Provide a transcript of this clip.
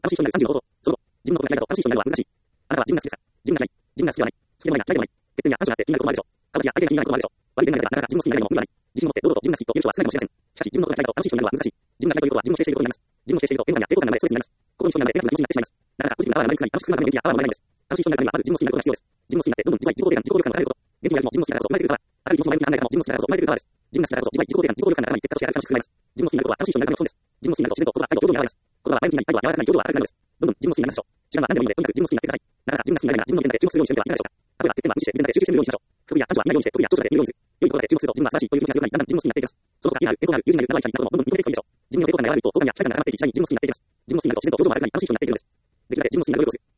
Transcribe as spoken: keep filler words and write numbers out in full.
魂となるさんじゅうの方法。その後、自分のことが嫌いだと魂となるのは難しい。あなたは自分が好きですか？自分が嫌い。自分が好きではない。好きでもないが嫌いでもない。欠点や短所があって気になることもあるでしょう。過ちや相手が気になることもあるでしょう。悪い点があればなかなか自分の好きになれるのも無理はない。自信を持って堂々と自分が好きと言う人は少ないかもしれません。しかし自分のことが嫌いだと楽しい人になるのは難しい。自分が嫌いということは自分を否定していることになります。自分を否定していると、円満や抵抗感が生まれストレスになります。心に人になるので、手が気持ちになってしまいます。なかなかポジティブな泡が生まれにくくなり、楽しくなる元気や泡が生まれないのです。楽しい人になるためには、まず自分の好きになることが必要です。自分の好きになって、どんどん自己愛、自己肯定感、自己効力感が高めること。元気になるも自分の好きなからこそ生まれてくるから。明るい気持ちの前向きな考えからも自分の好きなからこそ生まれてくるからです。自分が好きなからこそ自己愛、自己肯定感、自己効力感が高まり、結果として楽しくなります。自分の好きになることは楽しい人になるための基本です。自分の好きになると自然と心は愛と平等に現れます。心は前向きになり、愛は柔らかくなり、平等は明るくなるのです。どんどん自分の好きになりましょう。時間は何でもいいので、とにかく自分の好きになってください。なかなか自分が好きになれないなら、自分の現在で注目するようにしてみてはいかがでしょうか。例えば、欠点は無視して、現在で集中してみるようにしましょう。不備や短所は見ないようにして、不備や長所だけ見るようにする。良いところだけ注目すると、自分は素晴らしいという気持ちが強くなり、だんだん自分の好きになっていきます。その他、家にある、健康がある、友人がいる、仲間がいるなどもどんどん認めていくといいでしょう。自分の抵抗感が和らぐと、好感や期待感が高まっていき、次第に自分の好きになっていきます。自分の好きになると自然と表情も明るくなり、楽しい人になっていくのです。できるだけ自分の好きになる努力をする。